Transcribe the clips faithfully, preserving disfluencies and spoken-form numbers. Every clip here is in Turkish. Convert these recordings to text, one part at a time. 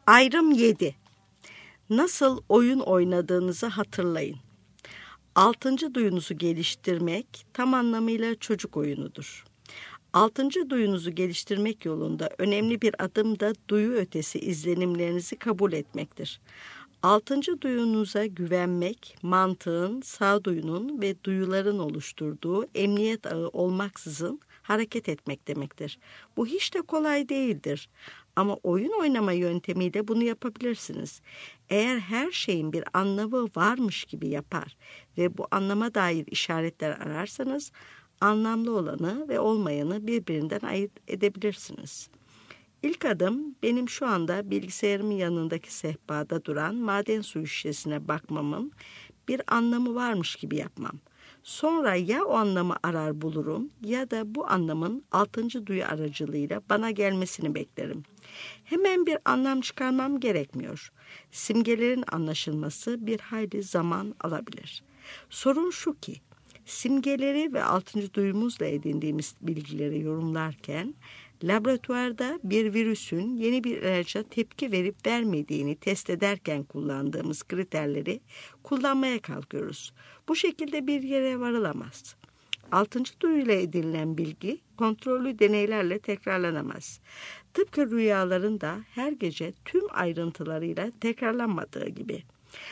Ayrım yedi. Nasıl oyun oynadığınızı hatırlayın. Altıncı duyunuzu geliştirmek tam anlamıyla çocuk oyunudur. Altıncı duyunuzu geliştirmek yolunda önemli bir adım da duyu ötesi izlenimlerinizi kabul etmektir. Altıncı duyunuza güvenmek, mantığın, sağduyunun ve duyuların oluşturduğu emniyet ağı olmaksızın hareket etmek demektir. Bu hiç de kolay değildir. Ama oyun oynama yöntemiyle bunu yapabilirsiniz. Eğer her şeyin bir anlamı varmış gibi yapar ve bu anlama dair işaretler ararsanız, anlamlı olanı ve olmayanı birbirinden ayırt edebilirsiniz. İlk adım benim şu anda bilgisayarımın yanındaki sehpada duran maden suyu şişesine bakmamın bir anlamı varmış gibi yapmam. Sonra ya o anlamı arar bulurum ya da bu anlamın altıncı duyu aracılığıyla bana gelmesini beklerim. Hemen bir anlam çıkarmam gerekmiyor. Simgelerin anlaşılması bir hayli zaman alabilir. Sorun şu ki, simgeleri ve altıncı duyumuzla edindiğimiz bilgileri yorumlarken, laboratuvarda bir virüsün yeni bir ilaca tepki verip vermediğini test ederken kullandığımız kriterleri kullanmaya kalkıyoruz. Bu şekilde bir yere varılamaz. Altıncı duyuyla edinilen bilgi kontrollü deneylerle tekrarlanamaz. Tıpkı rüyaların da her gece tüm ayrıntılarıyla tekrarlanmadığı gibi.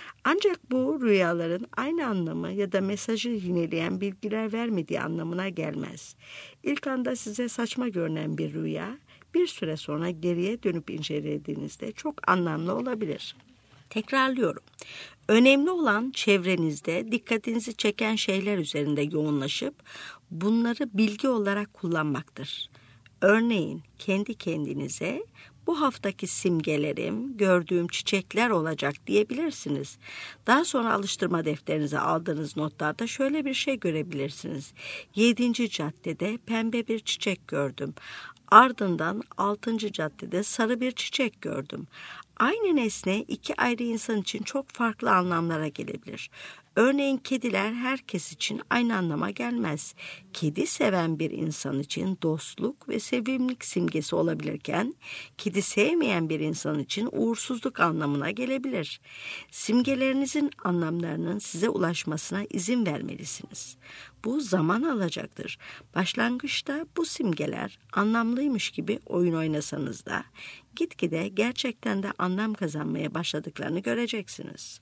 Ancak bu rüyaların aynı anlamı ya da mesajı yineleyen bilgiler vermediği anlamına gelmez. İlk anda size saçma görünen bir rüya, bir süre sonra geriye dönüp incelediğinizde çok anlamlı olabilir. Tekrarlıyorum. Önemli olan çevrenizde dikkatinizi çeken şeyler üzerinde yoğunlaşıp bunları bilgi olarak kullanmaktır. Örneğin kendi kendinize bu haftaki simgelerim gördüğüm çiçekler olacak diyebilirsiniz. Daha sonra alıştırma defterinize aldığınız notlarda şöyle bir şey görebilirsiniz. Yedinci caddede pembe bir çiçek gördüm. Ardından altıncı caddede sarı bir çiçek gördüm. Aynı nesne iki ayrı insan için çok farklı anlamlara gelebilir. Örneğin kediler herkes için aynı anlama gelmez. Kedi seven bir insan için dostluk ve sevimlilik simgesi olabilirken, kedi sevmeyen bir insan için uğursuzluk anlamına gelebilir. Simgelerinizin anlamlarının size ulaşmasına izin vermelisiniz. Bu zaman alacaktır. Başlangıçta bu simgeler anlamlıymış gibi oyun oynasanız da, gitgide gerçekten de anlam kazanmaya başladıklarını göreceksiniz.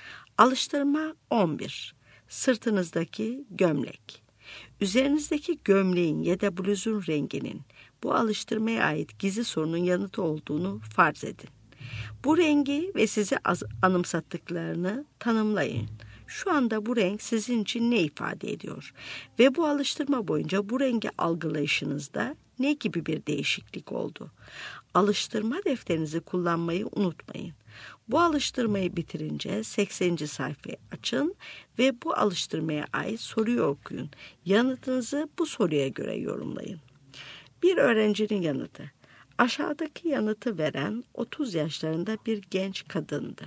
Alıştırma on bir. Sırtınızdaki gömlek. Üzerinizdeki gömleğin ya da bluzun renginin bu alıştırmaya ait gizli sorunun yanıtı olduğunu farz edin. Bu rengi ve sizi anımsattıklarını tanımlayın. Şu anda bu renk sizin için ne ifade ediyor? Ve bu alıştırma boyunca bu rengi algılayışınızda ne gibi bir değişiklik oldu? Alıştırma defterinizi kullanmayı unutmayın. Bu alıştırmayı bitirince sekseninci sayfayı açın ve bu alıştırmaya ait soruyu okuyun. Yanıtınızı bu soruya göre yorumlayın. Bir öğrencinin yanıtı. Aşağıdaki yanıtı veren otuz yaşlarında bir genç kadındı.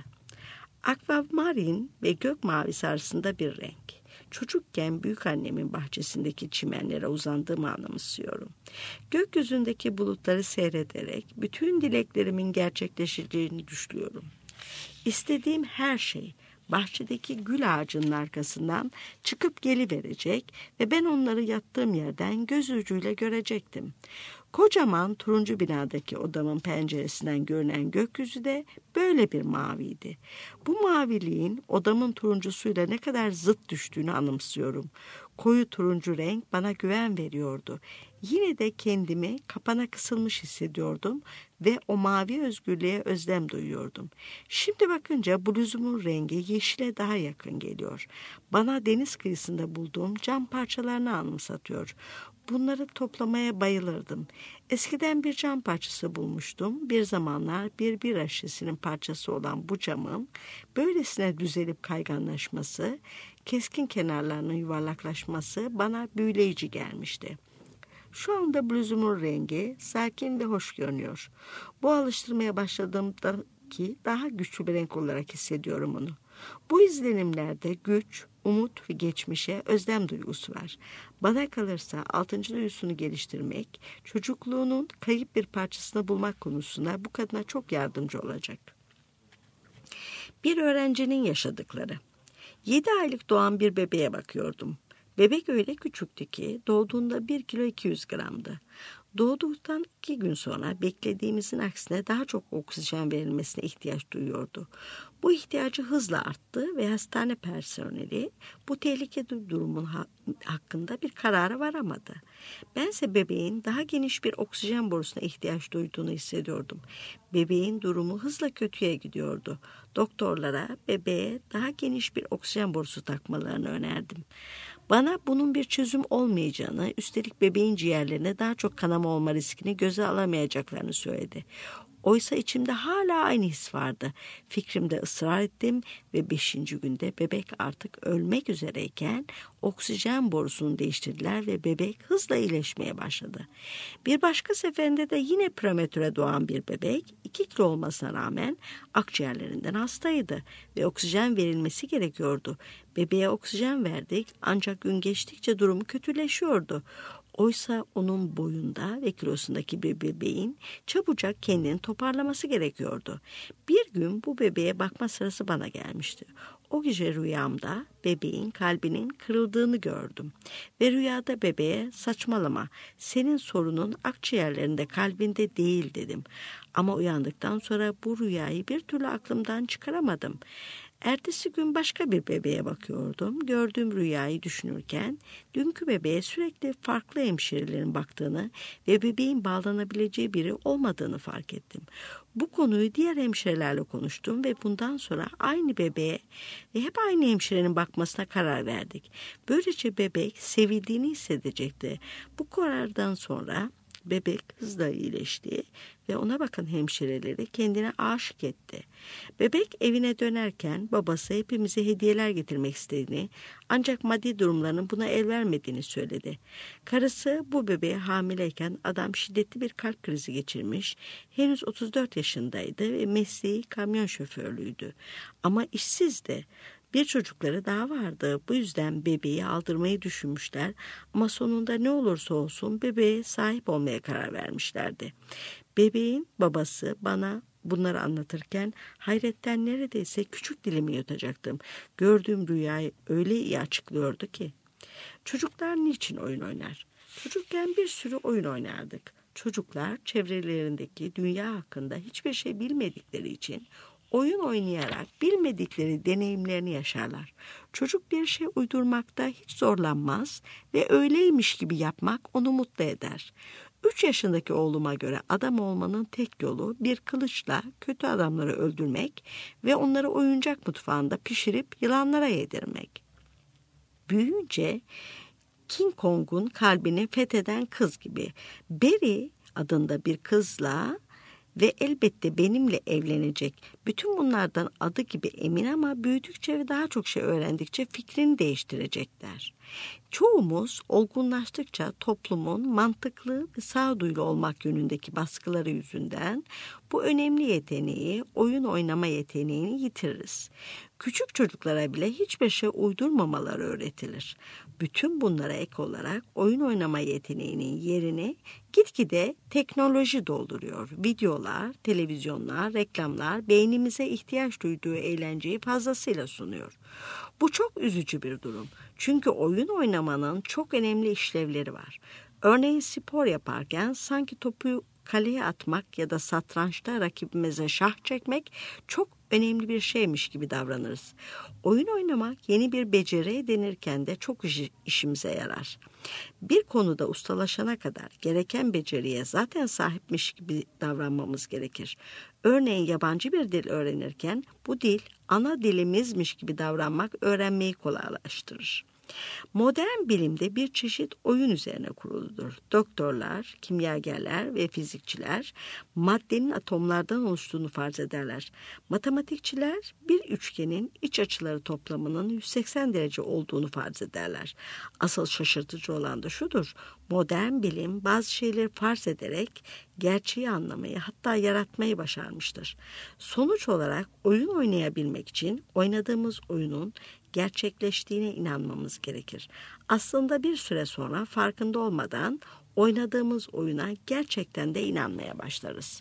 Akvamarin ve gök mavisi arasında bir renk. Çocukken büyükannemin bahçesindeki çimenlere uzandığımı anımsıyorum. Gökyüzündeki bulutları seyrederek bütün dileklerimin gerçekleşeceğini düşünüyorum. İstediğim her şey bahçedeki gül ağacının arkasından çıkıp geliverecek ve ben onları yattığım yerden göz ucuyla görecektim. Kocaman turuncu binadaki odamın penceresinden görünen gökyüzü de böyle bir maviydi. Bu maviliğin odamın turuncusuyla ne kadar zıt düştüğünü anımsıyorum. Koyu turuncu renk bana güven veriyordu. Yine de kendimi kapana kısılmış hissediyordum ve o mavi özgürlüğe özlem duyuyordum. Şimdi bakınca bluzumun rengi yeşile daha yakın geliyor. Bana deniz kıyısında bulduğum cam parçalarını anımsatıyor. Bunları toplamaya bayılırdım. Eskiden bir cam parçası bulmuştum. Bir zamanlar bir bira şişesinin parçası olan bu camın böylesine düzelip kayganlaşması, keskin kenarlarının yuvarlaklaşması bana büyüleyici gelmişti. Şu anda bluzumun rengi sakin ve hoş görünüyor. Bu alıştırmaya başladığımdaki daha güçlü bir renk olarak hissediyorum onu. Bu izlenimlerde güç, umut ve geçmişe özlem duygusu var. Bana kalırsa altıncı duyusunu geliştirmek, çocukluğunun kayıp bir parçasını bulmak konusunda bu kadına çok yardımcı olacak. Bir öğrencinin yaşadıkları. Yedi aylık doğan bir bebeğe bakıyordum. Bebek öyle küçüktü ki doğduğunda bir kilo iki yüz gramdı. Doğduktan iki gün sonra beklediğimizin aksine daha çok oksijen verilmesine ihtiyaç duyuyordu. Bu ihtiyacı hızla arttı ve hastane personeli bu tehlikeli durumun ha- hakkında bir karara varamadı. Bense bebeğin daha geniş bir oksijen borusuna ihtiyaç duyduğunu hissediyordum. Bebeğin durumu hızla kötüye gidiyordu. Doktorlara bebeğe daha geniş bir oksijen borusu takmalarını önerdim. Bana bunun bir çözüm olmayacağını, üstelik bebeğin ciğerlerine daha çok kanama olma riskini göze alamayacaklarını söyledi. Oysa içimde hala aynı his vardı. Fikrimde ısrar ettim ve beşinci günde bebek artık ölmek üzereyken oksijen borusunu değiştirdiler ve bebek hızla iyileşmeye başladı. Bir başka seferinde de yine prematüre doğan bir bebek iki kilo olmasına rağmen akciğerlerinden hastaydı ve oksijen verilmesi gerekiyordu. Bebeğe oksijen verdik ancak gün geçtikçe durumu kötüleşiyordu. Oysa onun boyunda ve kilosundaki bir bebeğin çabucak kendini toparlaması gerekiyordu. Bir gün bu bebeğe bakma sırası bana gelmişti. O gece rüyamda bebeğin kalbinin kırıldığını gördüm. Ve rüyada bebeğe saçmalama, senin sorunun akciğerlerinde kalbinde değil dedim. Ama uyandıktan sonra bu rüyayı bir türlü aklımdan çıkaramadım. Ertesi gün başka bir bebeğe bakıyordum. Gördüğüm rüyayı düşünürken dünkü bebeğe sürekli farklı hemşirelerin baktığını ve bebeğin bağlanabileceği biri olmadığını fark ettim. Bu konuyu diğer hemşirelerle konuştum ve bundan sonra aynı bebeğe ve hep aynı hemşirenin bakmasına karar verdik. Böylece bebek sevildiğini hissedecekti. Bu karardan sonra bebek hızla iyileşti ve ona bakan hemşireleri kendine aşık etti. Bebek evine dönerken babası hepimize hediyeler getirmek istediğini ancak maddi durumlarının buna el vermediğini söyledi. Karısı bu bebeğe hamileyken adam şiddetli bir kalp krizi geçirmiş, henüz otuz dört yaşındaydı ve mesleği kamyon şoförlüğüydü. Ama işsizdi. Bir çocukları daha vardı. Bu yüzden bebeği aldırmayı düşünmüşler ama sonunda ne olursa olsun bebeğe sahip olmaya karar vermişlerdi. Bebeğin babası bana bunları anlatırken hayretten neredeyse küçük dilimi yutacaktım. Gördüğüm rüyayı öyle iyi açıklıyordu ki. Çocuklar niçin oyun oynar? Çocukken bir sürü oyun oynardık. Çocuklar çevrelerindeki dünya hakkında hiçbir şey bilmedikleri için oyun oynayarak bilmedikleri deneyimlerini yaşarlar. Çocuk bir şey uydurmakta hiç zorlanmaz ve öyleymiş gibi yapmak onu mutlu eder. Üç yaşındaki oğluma göre adam olmanın tek yolu bir kılıçla kötü adamları öldürmek ve onları oyuncak mutfağında pişirip yılanlara yedirmek. Büyüyünce King Kong'un kalbini fetheden kız gibi Berry adında bir kızla ve elbette benimle evlenecek. Bütün bunlardan adı gibi emin ama büyüdükçe ve daha çok şey öğrendikçe fikrini değiştirecekler. Çoğumuz olgunlaştıkça toplumun mantıklı ve sağduyulu olmak yönündeki baskıları yüzünden bu önemli yeteneği, oyun oynama yeteneğini yitiririz. Küçük çocuklara bile hiçbir şey uydurmamaları öğretilir. Bütün bunlara ek olarak oyun oynama yeteneğinin yerini gitgide teknoloji dolduruyor. Videolar, televizyonlar, reklamlar beynimize ihtiyaç duyduğu eğlenceyi fazlasıyla sunuyor. Bu çok üzücü bir durum. Çünkü oyun oynamanın çok önemli işlevleri var. Örneğin spor yaparken sanki topu kaleye atmak ya da satrançta rakibimize şah çekmek çok önemli bir şeymiş gibi davranırız. Oyun oynamak yeni bir beceri edinirken de çok iş, işimize yarar. Bir konuda ustalaşana kadar gereken beceriye zaten sahipmiş gibi davranmamız gerekir. Örneğin yabancı bir dil öğrenirken bu dil ana dilimizmiş gibi davranmak öğrenmeyi kolaylaştırır. Modern bilimde bir çeşit oyun üzerine kuruludur. Doktorlar, kimyagerler ve fizikçiler maddenin atomlardan oluştuğunu farz ederler. Matematikçiler bir üçgenin iç açıları toplamının yüz seksen derece olduğunu farz ederler. Asıl şaşırtıcı olan da şudur: modern bilim bazı şeyleri farz ederek gerçeği anlamayı, hatta yaratmayı başarmıştır. Sonuç olarak oyun oynayabilmek için oynadığımız oyunun gerçekleştiğine inanmamız gerekir. Aslında bir süre sonra farkında olmadan oynadığımız oyuna gerçekten de inanmaya başlarız.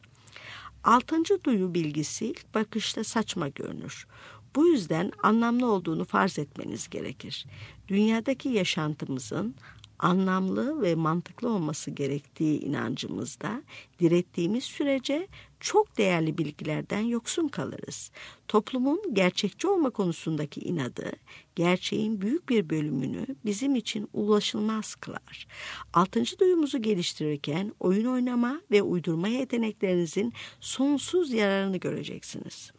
Altıncı duyu bilgisi ilk bakışta saçma görünür. Bu yüzden anlamlı olduğunu farz etmeniz gerekir. Dünyadaki yaşantımızın anlamlı ve mantıklı olması gerektiği inancımızda direttiğimiz sürece çok değerli bilgilerden yoksun kalırız. Toplumun gerçekçi olma konusundaki inadı, gerçeğin büyük bir bölümünü bizim için ulaşılmaz kılar. Altıncı duyumuzu geliştirirken oyun oynama ve uydurma yeteneklerinizin sonsuz yararını göreceksiniz.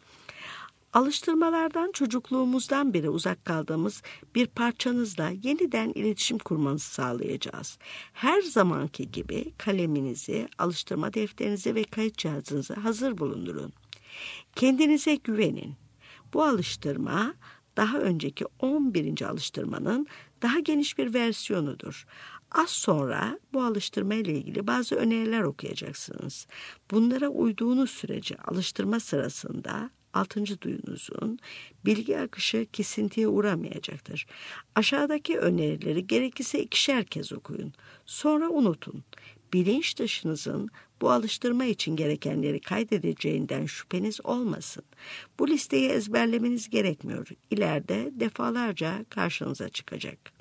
Alıştırmalardan çocukluğumuzdan beri uzak kaldığımız bir parçanızla yeniden iletişim kurmanızı sağlayacağız. Her zamanki gibi kaleminizi, alıştırma defterinizi ve kayıt cihazınızı hazır bulundurun. Kendinize güvenin. Bu alıştırma daha önceki on birinci alıştırmanın daha geniş bir versiyonudur. Az sonra bu alıştırma ile ilgili bazı öneriler okuyacaksınız. Bunlara uyduğunuz sürece alıştırma sırasında altıncı duyunuzun bilgi akışı kesintiye uğramayacaktır. Aşağıdaki önerileri gerekirse ikişer kez okuyun. Sonra unutun. Bilinç dışınızın bu alıştırma için gerekenleri kaydedeceğinden şüpheniz olmasın. Bu listeyi ezberlemeniz gerekmiyor. İleride defalarca karşınıza çıkacak.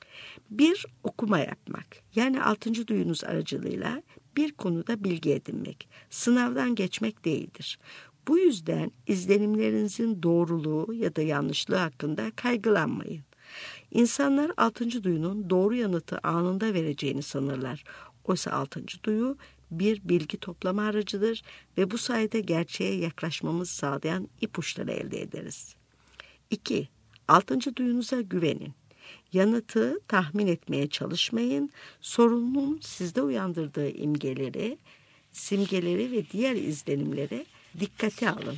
Bir, okuma yapmak. Yani altıncı duyunuz aracılığıyla bir konuda bilgi edinmek. Sınavdan geçmek değildir. Bu yüzden izlenimlerinizin doğruluğu ya da yanlışlığı hakkında kaygılanmayın. İnsanlar altıncı duyunun doğru yanıtı anında vereceğini sanırlar. Oysa altıncı duyu bir bilgi toplama aracıdır ve bu sayede gerçeğe yaklaşmamızı sağlayan ipuçları elde ederiz. İki, altıncı duyunuza güvenin. Yanıtı tahmin etmeye çalışmayın. Sorunun sizde uyandırdığı imgeleri, simgeleri ve diğer izlenimleri dikkate alın.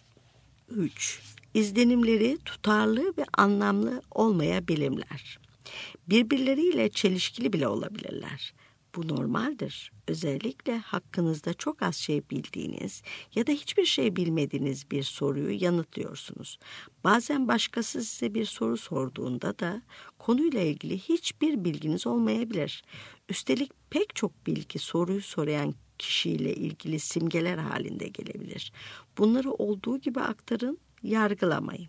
üç. İzlenimleri tutarlı ve anlamlı olmayabilirler. Birbirleriyle çelişkili bile olabilirler. Bu normaldir. Özellikle hakkınızda çok az şey bildiğiniz ya da hiçbir şey bilmediğiniz bir soruyu yanıtlıyorsunuz. Bazen başkası size bir soru sorduğunda da konuyla ilgili hiçbir bilginiz olmayabilir. Üstelik pek çok bilgi soruyu soran kişiyle ilgili simgeler halinde gelebilir. Bunları olduğu gibi aktarın, yargılamayın.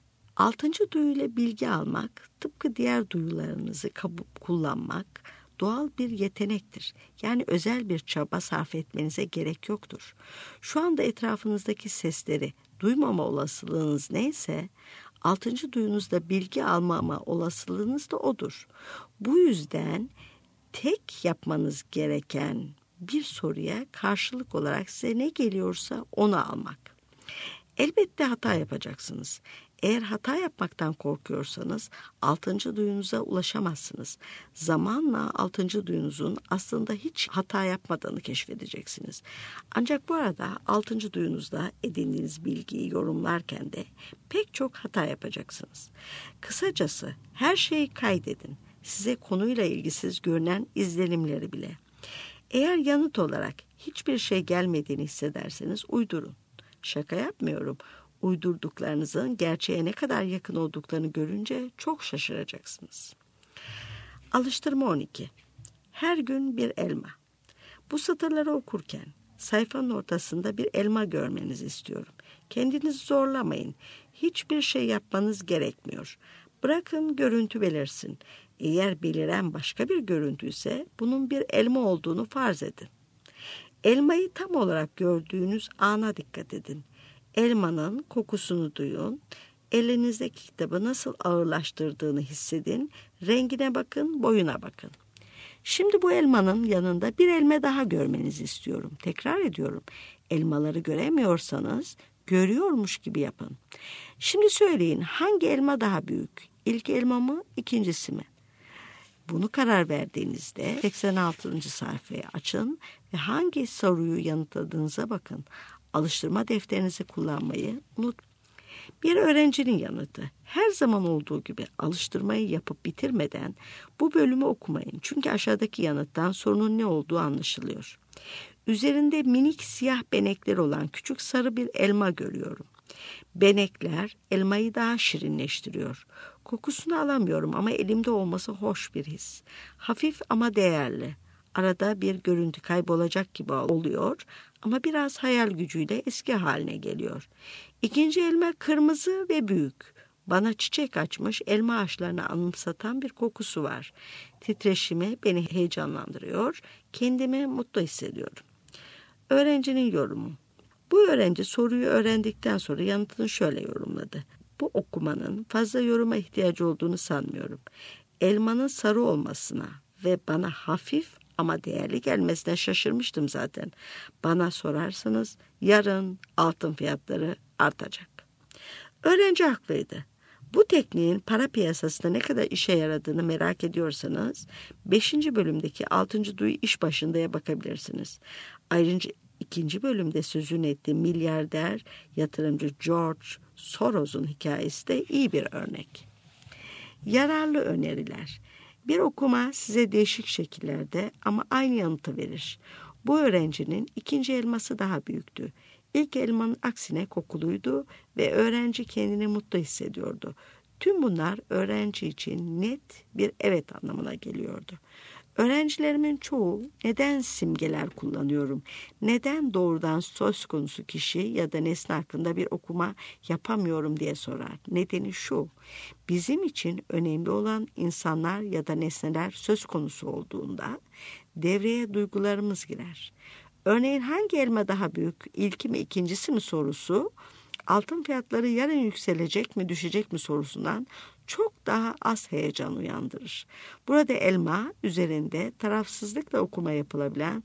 Altıncı duyuyla bilgi almak, tıpkı diğer duyularınızı kullanmak doğal bir yetenektir. Yani özel bir çaba sarf etmenize gerek yoktur. Şu anda etrafınızdaki sesleri duymama olasılığınız neyse, altıncı duyunuzda bilgi almama olasılığınız da odur. Bu yüzden tek yapmanız gereken bir soruya karşılık olarak size ne geliyorsa onu almak. Elbette hata yapacaksınız. Eğer hata yapmaktan korkuyorsanız altıncı duyunuza ulaşamazsınız. Zamanla altıncı duyunuzun aslında hiç hata yapmadığını keşfedeceksiniz. Ancak bu arada altıncı duyunuzda edindiğiniz bilgiyi yorumlarken de pek çok hata yapacaksınız. Kısacası her şeyi kaydedin. Size konuyla ilgisiz görünen izlenimleri bile. Eğer yanıt olarak hiçbir şey gelmediğini hissederseniz uydurun. Şaka yapmıyorum. Uydurduklarınızın gerçeğe ne kadar yakın olduklarını görünce çok şaşıracaksınız. Alıştırma on iki. Her gün bir elma. Bu satırları okurken sayfanın ortasında bir elma görmenizi istiyorum. Kendinizi zorlamayın. Hiçbir şey yapmanız gerekmiyor. Bırakın görüntü belirsin. Eğer beliren başka bir görüntü ise bunun bir elma olduğunu farz edin. Elmayı tam olarak gördüğünüz ana dikkat edin. Elmanın kokusunu duyun. Elinizdeki kitabı nasıl ağırlaştırdığını hissedin. Rengine bakın, boyuna bakın. Şimdi bu elmanın yanında bir elma daha görmenizi istiyorum. Tekrar ediyorum. Elmaları göremiyorsanız görüyormuş gibi yapın. Şimdi söyleyin, hangi elma daha büyük? İlk elma mı, ikincisi mi? Bunu karar verdiğinizde seksen altıncı sayfayı açın ve hangi soruyu yanıtladığınıza bakın. Alıştırma defterinizi kullanmayı unutmayın. Bir öğrencinin yanıtı. Her zaman olduğu gibi alıştırmayı yapıp bitirmeden bu bölümü okumayın. Çünkü aşağıdaki yanıttan sorunun ne olduğu anlaşılıyor. Üzerinde minik siyah benekler olan küçük sarı bir elma görüyorum. Benekler elmayı daha şirinleştiriyor. Kokusunu alamıyorum ama elimde olması hoş bir his. Hafif ama değerli. Arada bir görüntü kaybolacak gibi oluyor ama biraz hayal gücüyle eski haline geliyor. İkinci elma kırmızı ve büyük. Bana çiçek açmış elma ağaçlarını anımsatan bir kokusu var. Titreşimi beni heyecanlandırıyor. Kendimi mutlu hissediyorum. Öğrencinin yorumu. Bu öğrenci soruyu öğrendikten sonra yanıtını şöyle yorumladı. Bu okumanın fazla yoruma ihtiyacı olduğunu sanmıyorum. Elmanın sarı olmasına ve bana hafif ama değerli gelmesine şaşırmıştım zaten. Bana sorarsanız yarın altın fiyatları artacak. Öğrenci haklıydı. Bu tekniğin para piyasasında ne kadar işe yaradığını merak ediyorsanız beşinci bölümdeki altıncı duyu iş başındaya bakabilirsiniz. Ayrıca ikinci bölümde sözünü ettiğim milyarder yatırımcı George Soros'un hikayesi de iyi bir örnek. Yararlı öneriler. Bir okuma size değişik şekillerde ama aynı yanıtı verir. Bu öğrencinin ikinci elması daha büyüktü. İlk elmanın aksine kokuluydu ve öğrenci kendini mutlu hissediyordu. Tüm bunlar öğrenci için net bir evet anlamına geliyordu. Öğrencilerimin çoğu neden simgeler kullanıyorum, neden doğrudan söz konusu kişi ya da nesne hakkında bir okuma yapamıyorum diye sorar. Nedeni şu, bizim için önemli olan insanlar ya da nesneler söz konusu olduğunda devreye duygularımız girer. Örneğin hangi elma daha büyük, ilki mi ikincisi mi sorusu, altın fiyatları yarın yükselecek mi düşecek mi sorusundan çok daha az heyecan uyandırır. Burada elma üzerinde tarafsızlıkla okuma yapılabilen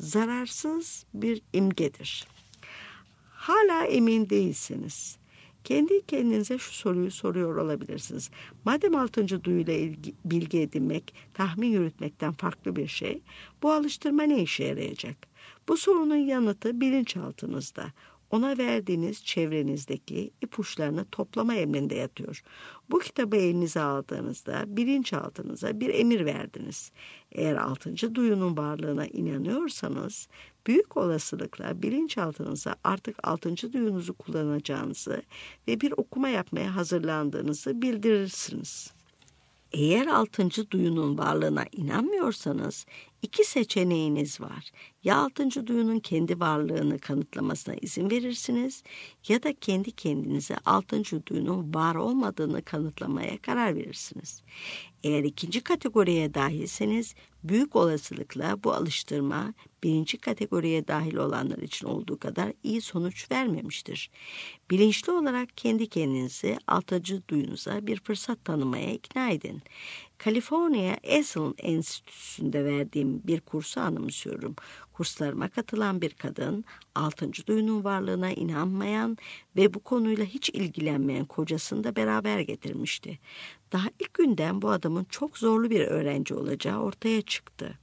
zararsız bir imgedir. Hala emin değilsiniz. Kendi kendinize şu soruyu soruyor olabilirsiniz. Madem altıncı duyuyla ilgi, bilgi edinmek, tahmin yürütmekten farklı bir şey, bu alıştırma ne işe yarayacak? Bu sorunun yanıtı bilinçaltınızda. Ona verdiğiniz çevrenizdeki ipuçlarını toplama emrinde yatıyor. Bu kitabı elinize aldığınızda bilinçaltınıza bir emir verdiniz. Eğer altıncı duyunun varlığına inanıyorsanız büyük olasılıkla bilinçaltınıza artık altıncı duyunuzu kullanacağınızı ve bir okuma yapmaya hazırlandığınızı bildirirsiniz. Eğer altıncı duyunun varlığına inanmıyorsanız iki seçeneğiniz var. Ya altıncı duyunun kendi varlığını kanıtlamasına izin verirsiniz ya da kendi kendinize altıncı duyunun var olmadığını kanıtlamaya karar verirsiniz. Eğer ikinci kategoriye dahilseniz büyük olasılıkla bu alıştırma birinci kategoriye dahil olanlar için olduğu kadar iyi sonuç vermemiştir. Bilinçli olarak kendi kendinizi altıncı duyunuza bir fırsat tanımaya ikna edin. Kaliforniya Esalen Enstitüsü'nde verdiğim bir kursu anımsıyorum. Kurslarıma katılan bir kadın, altıncı duyunun varlığına inanmayan ve bu konuyla hiç ilgilenmeyen kocasını da beraber getirmişti. Daha ilk günden bu adamın çok zorlu bir öğrenci olacağı ortaya çıktı.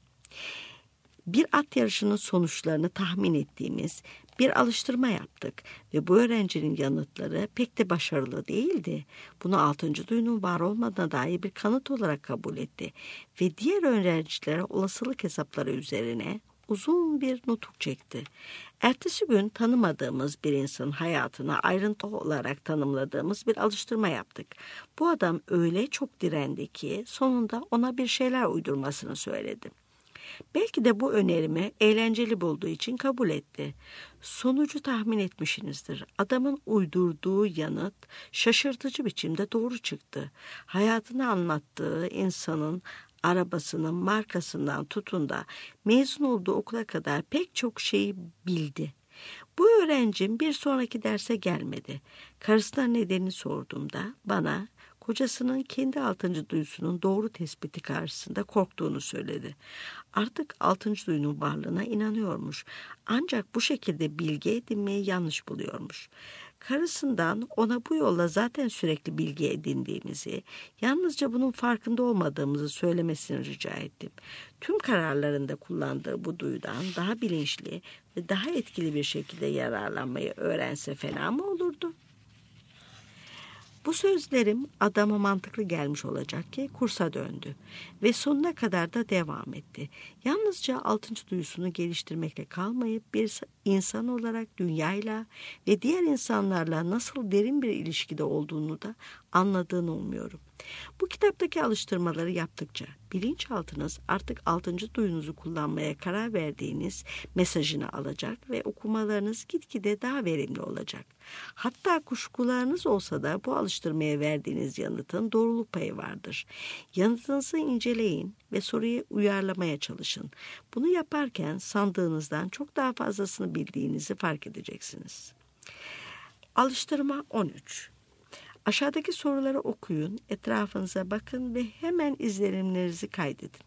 Bir at yarışının sonuçlarını tahmin ettiğimiz bir alıştırma yaptık ve bu öğrencinin yanıtları pek de başarılı değildi. Bunu altıncı duyunun var olmadığına dair bir kanıt olarak kabul etti ve diğer öğrencilere olasılık hesapları üzerine uzun bir nutuk çekti. Ertesi gün tanımadığımız bir insanın hayatını ayrıntı olarak tanımladığımız bir alıştırma yaptık. Bu adam öyle çok direndi ki sonunda ona bir şeyler uydurmasını söyledim. Belki de bu önerimi eğlenceli bulduğu için kabul etti. Sonucu tahmin etmişsinizdir. Adamın uydurduğu yanıt şaşırtıcı biçimde doğru çıktı. Hayatını anlattığı insanın arabasının markasından tutun da mezun olduğu okula kadar pek çok şeyi bildi. Bu öğrencim bir sonraki derse gelmedi. Karısına nedenini sorduğumda bana kocasının kendi altıncı duyusunun doğru tespiti karşısında korktuğunu söyledi. Artık altıncı duyunun varlığına inanıyormuş. Ancak bu şekilde bilgi edinmeyi yanlış buluyormuş. Karısından ona bu yolla zaten sürekli bilgi edindiğimizi, yalnızca bunun farkında olmadığımızı söylemesini rica ettim. Tüm kararlarında kullandığı bu duyudan daha bilinçli ve daha etkili bir şekilde yararlanmayı öğrense fena mı olurdu? Bu sözlerim adama mantıklı gelmiş olacak ki kursa döndü ve sonuna kadar da devam etti. Yalnızca altıncı duyusunu geliştirmekle kalmayıp bir insan olarak dünyayla ve diğer insanlarla nasıl derin bir ilişkide olduğunu da anladığını umuyorum. Bu kitaptaki alıştırmaları yaptıkça bilinçaltınız artık altıncı duyunuzu kullanmaya karar verdiğiniz mesajını alacak ve okumalarınız gitgide daha verimli olacak. Hatta kuşkularınız olsa da bu alıştırmaya verdiğiniz yanıtın doğruluk payı vardır. Yanıtınızı inceleyin ve soruyu uyarlamaya çalışın. Bunu yaparken sandığınızdan çok daha fazlasını bildiğinizi fark edeceksiniz. Alıştırma on üç. Aşağıdaki soruları okuyun, etrafınıza bakın ve hemen izlenimlerinizi kaydedin.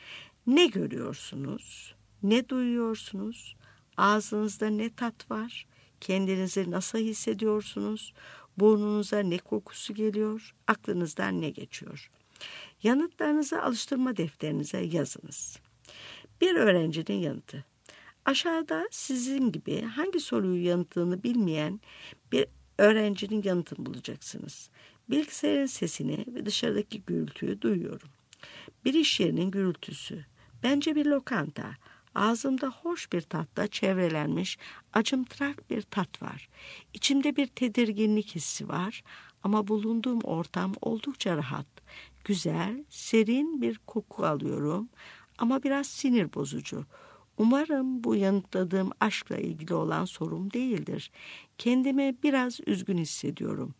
Ne görüyorsunuz? Ne duyuyorsunuz? Ağzınızda ne tat var? Kendinizi nasıl hissediyorsunuz? Burnunuza ne kokusu geliyor? Aklınızdan ne geçiyor? Yanıtlarınızı alıştırma defterinize yazınız. Bir öğrencinin yanıtı. Aşağıda sizin gibi hangi soruyu yanıtladığını bilmeyen bir öğrencinin yanıtını bulacaksınız. Bilgisayarın sesini ve dışarıdaki gürültüyü duyuyorum. Bir iş yerinin gürültüsü. Bence bir lokanta. Ağzımda hoş bir tatla çevrelenmiş acımtırak bir tat var. İçimde bir tedirginlik hissi var ama bulunduğum ortam oldukça rahat. Güzel, serin bir koku alıyorum ama biraz sinir bozucu. Umarım bu yanıtladığım aşkla ilgili olan sorum değildir. Kendimi biraz üzgün hissediyorum.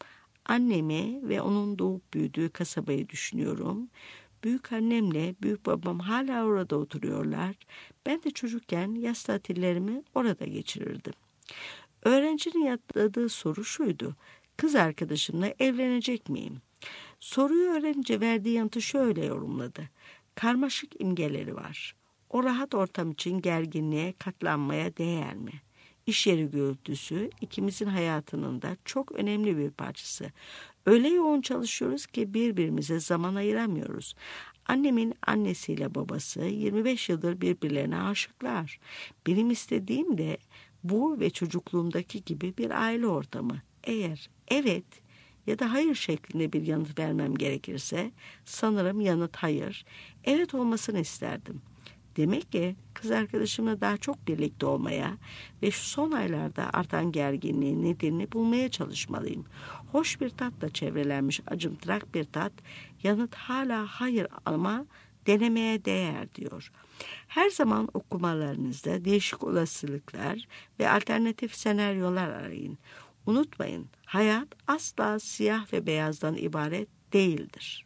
Annemi ve onun doğup büyüdüğü kasabayı düşünüyorum. Büyük annemle büyük babam hala orada oturuyorlar. Ben de çocukken yaz tatillerimi orada geçirirdim. Öğrencinin yanıtladığı soru şuydu. Kız arkadaşımla evlenecek miyim? Soruyu öğrenince verdiği yanıtı şöyle yorumladı. Karmaşık imgeleri var. O rahat ortam için gerginliğe katlanmaya değer mi? İş yeri gürültüsü ikimizin hayatının da çok önemli bir parçası. Öyle yoğun çalışıyoruz ki birbirimize zaman ayıramıyoruz. Annemin annesiyle babası yirmi beş yıldır birbirlerine aşıklar. Benim istediğim de bu ve çocukluğumdaki gibi bir aile ortamı. Eğer evet ya da hayır şeklinde bir yanıt vermem gerekirse sanırım yanıt hayır. Evet olmasını isterdim. Demek ki kız arkadaşımla daha çok birlikte olmaya ve şu son aylarda artan gerginliğin nedenini bulmaya çalışmalıyım. Hoş bir tatla çevrelenmiş acımtırak bir tat, yanıt hala hayır ama denemeye değer diyor. Her zaman okumalarınızda değişik olasılıklar ve alternatif senaryolar arayın. Unutmayın, hayat asla siyah ve beyazdan ibaret değildir.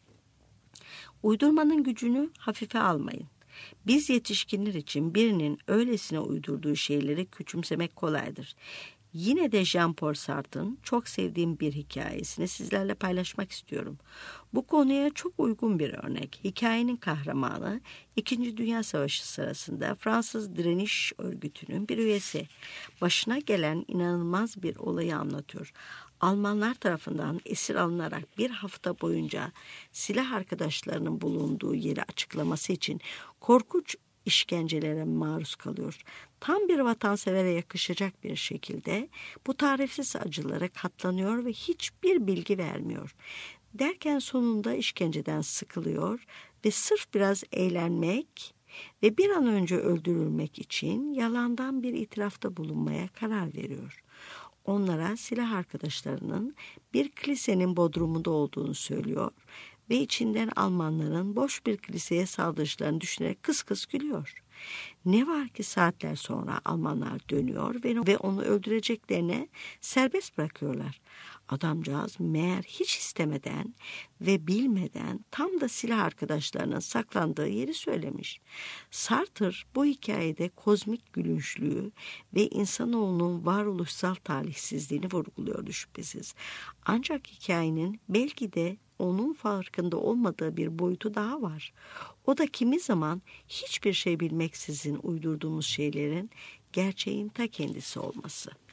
Uydurmanın gücünü hafife almayın. Biz yetişkinler için birinin öylesine uydurduğu şeyleri küçümsemek kolaydır. Yine de Jean-Paul Sartre'ın çok sevdiğim bir hikayesini sizlerle paylaşmak istiyorum. Bu konuya çok uygun bir örnek. Hikayenin kahramanı İkinci Dünya Savaşı sırasında Fransız Direniş Örgütü'nün bir üyesi. Başına gelen inanılmaz bir olayı anlatıyor. Almanlar tarafından esir alınarak bir hafta boyunca silah arkadaşlarının bulunduğu yeri açıklaması için korkunç işkencelere maruz kalıyor. Tam bir vatansevere yakışacak bir şekilde bu tarifsiz acılara katlanıyor ve hiçbir bilgi vermiyor. Derken sonunda işkenceden sıkılıyor ve sırf biraz eğlenmek ve bir an önce öldürülmek için yalandan bir itirafta bulunmaya karar veriyor. Onlara silah arkadaşlarının bir kilisenin bodrumunda olduğunu söylüyor ve içinden Almanların boş bir kiliseye saldırışlarını düşünerek kıs kıs gülüyor. Ne var ki saatler sonra Almanlar dönüyor ve onu öldüreceklerine serbest bırakıyorlar. Adamcağız meğer hiç istemeden ve bilmeden tam da silah arkadaşlarının saklandığı yeri söylemiş. Sartre bu hikayede kozmik gülünçlüğü ve insanoğlunun varoluşsal talihsizliğini vurguluyordu şüphesiz. Ancak hikayenin belki de onun farkında olmadığı bir boyutu daha var. O da kimi zaman hiçbir şey bilmeksizin uydurduğumuz şeylerin gerçeğin ta kendisi olması.